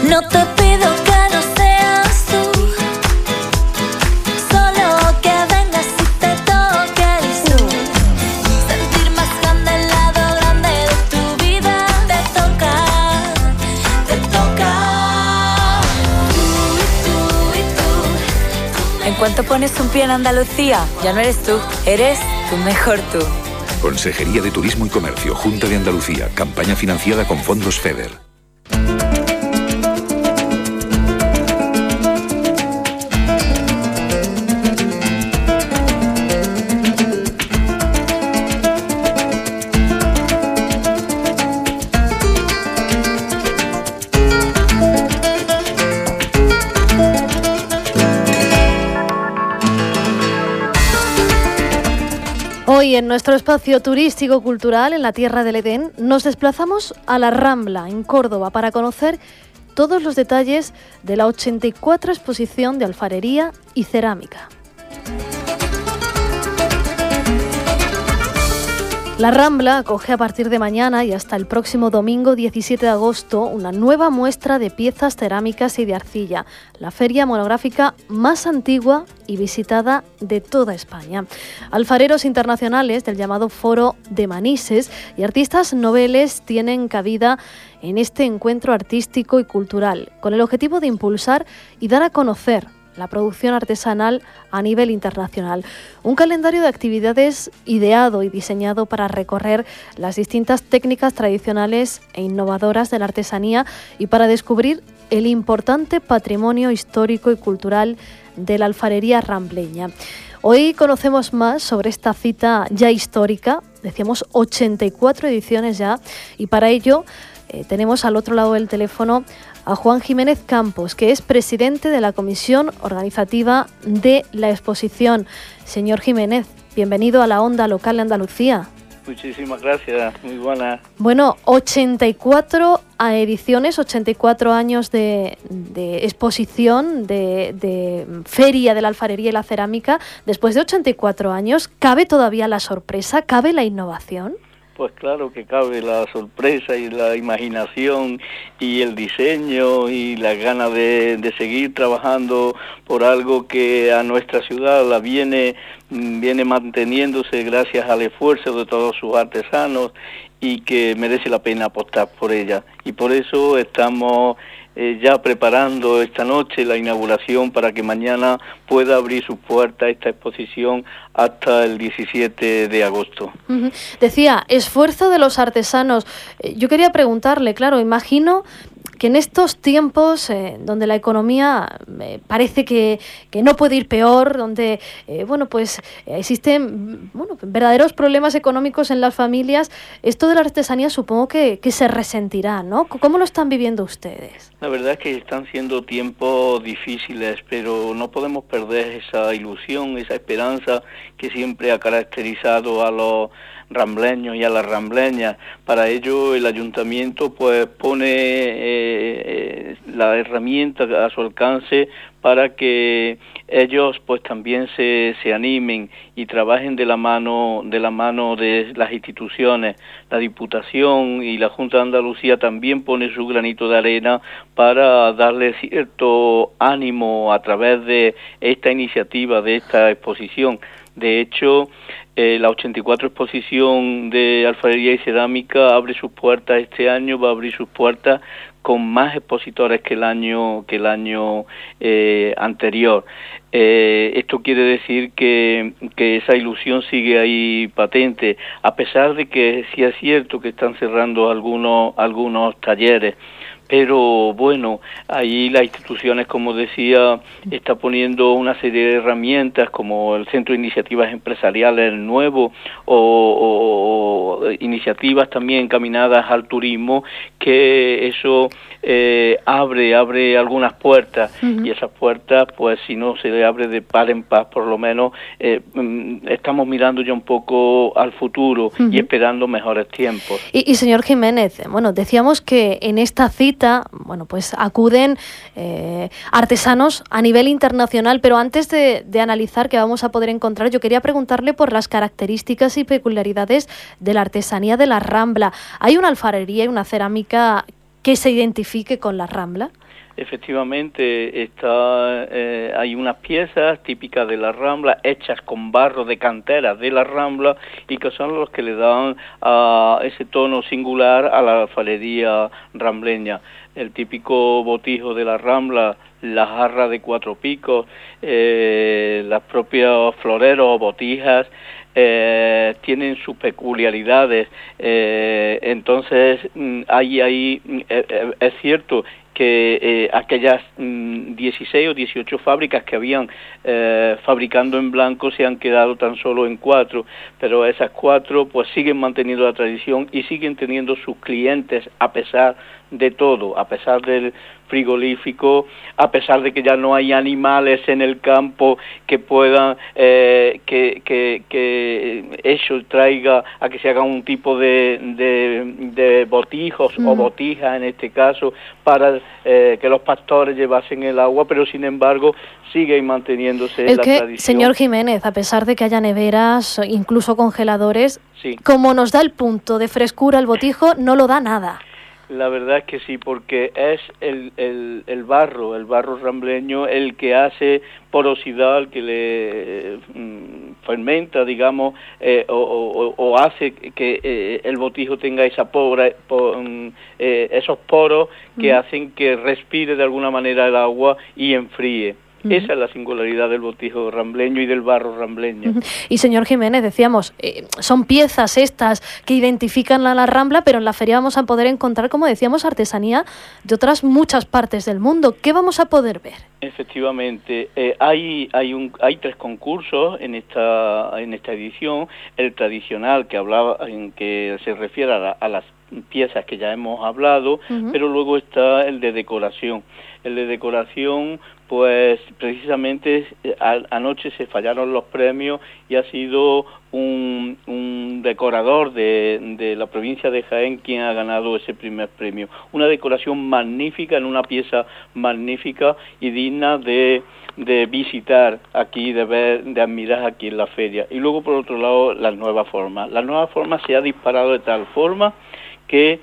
No te pido que no seas tú, solo que vengas y te toques tú. Sentir más grande el lado grande de tu vida. Te toca, te toca. Tú y tú. En cuanto pones un pie en Andalucía, ya no eres tú, eres tu mejor tú. Consejería de Turismo y Comercio, Junta de Andalucía. Campaña financiada con fondos FEDER. Hoy en nuestro espacio turístico-cultural en la Tierra del Edén nos desplazamos a la Rambla, en Córdoba, para conocer todos los detalles de la 84 exposición de alfarería y cerámica. La Rambla acoge a partir de mañana y hasta el próximo domingo 17 de agosto una nueva muestra de piezas cerámicas y de arcilla, la feria monográfica más antigua y visitada de toda España. Alfareros internacionales del llamado Foro de Manises y artistas noveles tienen cabida en este encuentro artístico y cultural, con el objetivo de impulsar y dar a conocer la producción artesanal a nivel internacional. Un calendario de actividades ideado y diseñado para recorrer las distintas técnicas tradicionales e innovadoras de la artesanía y para descubrir el importante patrimonio histórico y cultural de la alfarería rambleña. Hoy conocemos más sobre esta cita ya histórica, decíamos 84 ediciones ya, y para ello tenemos al otro lado del teléfono a Juan Jiménez Campos, que es presidente de la comisión organizativa de la exposición. Señor Jiménez, bienvenido a la Onda Local de Andalucía. Muchísimas gracias, muy buena. Bueno, 84 ediciones, 84 años de exposición, de feria de la alfarería y la cerámica. Después de 84 años, ¿cabe todavía la sorpresa? ¿Cabe la innovación? Pues claro que cabe la sorpresa y la imaginación y el diseño y las ganas de seguir trabajando por algo que a nuestra ciudad la viene manteniéndose gracias al esfuerzo de todos sus artesanos y que merece la pena apostar por ella. Y por eso estamos ya preparando esta noche la inauguración para que mañana pueda abrir sus puertas esta exposición hasta el 17 de agosto. Uh-huh. Decía, esfuerzo de los artesanos. Yo quería preguntarle, claro, imagino que en estos tiempos donde la economía parece que no puede ir peor, donde existen verdaderos problemas económicos en las familias, esto de la artesanía supongo que se resentirá, ¿no? ¿Cómo lo están viviendo ustedes? La verdad es que están siendo tiempos difíciles, pero no podemos perder esa ilusión, esa esperanza que siempre ha caracterizado a los rambleños y a las rambleñas. Para ello el ayuntamiento pues pone la herramienta a su alcance para que ellos pues también se animen y trabajen de la mano de las instituciones. La Diputación y la Junta de Andalucía también pone su granito de arena para darle cierto ánimo a través de esta iniciativa, de esta exposición. De hecho, la 84 exposición de alfarería y cerámica abre sus puertas este año, va a abrir sus puertas con más expositores que el año anterior. Esto quiere decir que esa ilusión sigue ahí patente, a pesar de que sí es cierto que están cerrando algunos talleres. Pero bueno, ahí las instituciones, como decía, está poniendo una serie de herramientas como el Centro de Iniciativas Empresariales nuevo o iniciativas también encaminadas al turismo, que eso abre algunas puertas. Uh-huh. Y esas puertas, pues si no se le abre de par en par, por lo menos estamos mirando ya un poco al futuro. Uh-huh. Y esperando mejores tiempos. Y señor Jiménez, bueno, decíamos que en esta cita, pues acuden artesanos a nivel internacional, pero antes de analizar qué vamos a poder encontrar, yo quería preguntarle por las características y peculiaridades de la artesanía de la Rambla. Hay una alfarería y una cerámica que se identifique con la Rambla? Efectivamente, hay unas piezas típicas de la Rambla, hechas con barro de canteras de la Rambla, y que son los que le dan ese tono singular a la alfarería rambleña. El típico botijo de la Rambla, la jarra de 4 picos, los propios floreros o botijas, tienen sus peculiaridades. Entonces, es cierto que aquellas 16 o 18 fábricas que habían fabricando en blanco se han quedado tan solo en 4, pero esas 4 pues siguen manteniendo la tradición y siguen teniendo sus clientes a pesar de todo, a pesar del frigorífico, a pesar de que ya no hay animales en el campo que puedan que eso traiga a que se haga un tipo de botijos o botijas en este caso para que los pastores llevasen el agua, pero sin embargo sigue manteniéndose la tradición. Señor Jiménez, a pesar de que haya neveras, incluso congeladores, sí, como nos da el punto de frescura el botijo, no lo da nada. La verdad es que sí, porque es el barro rambleño el que hace porosidad, el que le fermenta, digamos, o hace que el botijo tenga esos poros que hacen que respire de alguna manera el agua y enfríe. Esa es la singularidad del botijo rambleño y del barro rambleño. Y señor Jiménez, decíamos, son piezas estas que identifican a la Rambla, pero en la feria vamos a poder encontrar, como decíamos, artesanía de otras muchas partes del mundo. ¿Qué vamos a poder ver? Efectivamente, hay 3 concursos en esta edición. El tradicional que se refiere a las piezas que ya hemos hablado, pero luego está el de decoración. El de decoración, pues precisamente anoche se fallaron los premios y ha sido un decorador de la provincia de Jaén quien ha ganado ese primer premio. Una decoración magnífica, en una pieza magnífica y digna de visitar aquí, de admirar aquí en la feria. Y luego, por otro lado, las nuevas formas. Las nuevas formas se ha disparado de tal forma que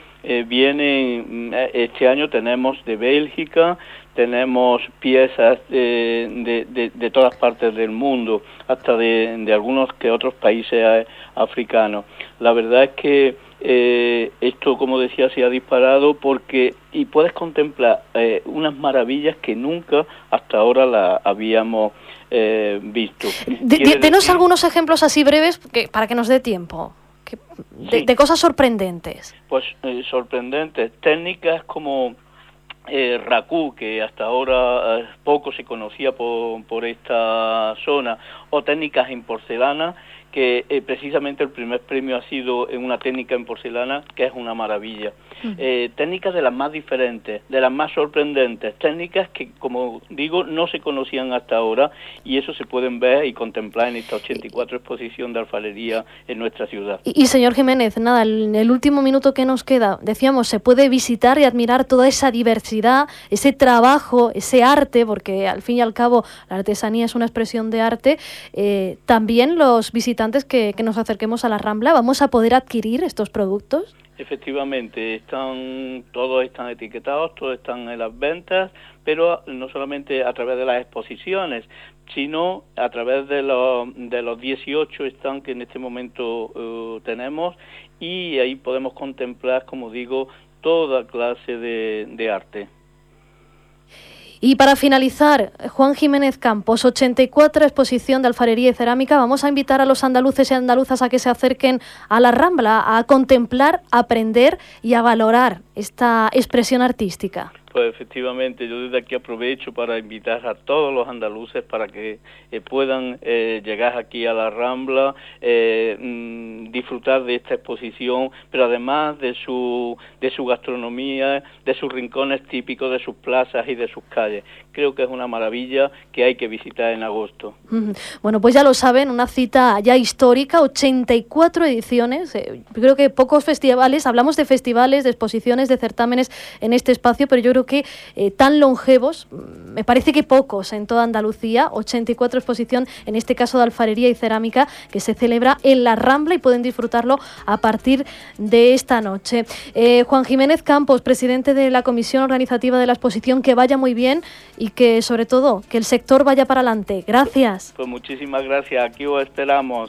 este año tenemos de Bélgica, tenemos piezas de todas partes del mundo, hasta de algunos que otros países africanos. La verdad es que esto, como decía, se ha disparado y puedes contemplar unas maravillas que nunca hasta ahora la habíamos visto. Denos algunos ejemplos así breves para que nos dé tiempo. De cosas sorprendentes. Pues sorprendentes, técnicas como racú, que hasta ahora poco se conocía por esta zona, o técnicas en porcelana, que precisamente el primer premio ha sido en una técnica en porcelana, que es una maravilla. Técnicas de las más diferentes, de las más sorprendentes, técnicas que, como digo, no se conocían hasta ahora, y eso se pueden ver y contemplar en esta 84 exposición de alfarería en nuestra ciudad. Y señor Jiménez, nada, en el último minuto que nos queda, decíamos, se puede visitar y admirar toda esa diversidad, ese trabajo, ese arte, porque al fin y al cabo la artesanía es una expresión de arte. También los visitantes que nos acerquemos a la Rambla, ¿vamos a poder adquirir estos productos? Efectivamente, todos están etiquetados, todos están en las ventas, pero no solamente a través de las exposiciones, sino a través de los 18 stands que en este momento tenemos, y ahí podemos contemplar, como digo, toda clase de arte. Y para finalizar, Juan Jiménez Campos, 84 exposición de alfarería y cerámica. Vamos a invitar a los andaluces y andaluzas a que se acerquen a la Rambla, a contemplar, a aprender y a valorar esta expresión artística. Pues efectivamente, yo desde aquí aprovecho para invitar a todos los andaluces para que puedan llegar aquí a la Rambla, disfrutar de esta exposición, pero además de su gastronomía, de sus rincones típicos, de sus plazas y de sus calles. Creo que es una maravilla que hay que visitar en agosto. Bueno, pues ya lo saben, una cita ya histórica, 84 ediciones. Creo que pocos festivales, hablamos de festivales, de exposiciones, de certámenes en este espacio, pero yo creo creo que tan longevos, me parece que pocos en toda Andalucía, 84 exposición, en este caso de alfarería y cerámica, que se celebra en la Rambla y pueden disfrutarlo a partir de esta noche. Juan Jiménez Campos, presidente de la Comisión Organizativa de la exposición, que vaya muy bien y que, sobre todo, que el sector vaya para adelante. Gracias. Pues muchísimas gracias, aquí os esperamos.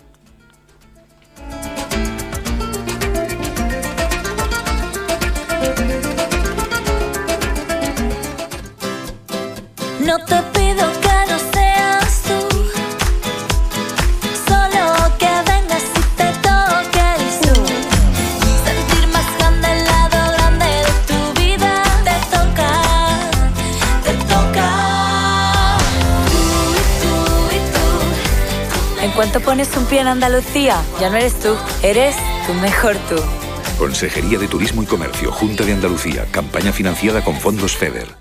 No te pido que no seas tú, solo que vengas y te toques tú. Sentir más grande el lado grande de tu vida. Te toca, te toca. Tú y tú. En cuanto pones un pie en Andalucía, ya no eres tú, eres tu mejor tú. Consejería de Turismo y Comercio, Junta de Andalucía, campaña financiada con fondos FEDER.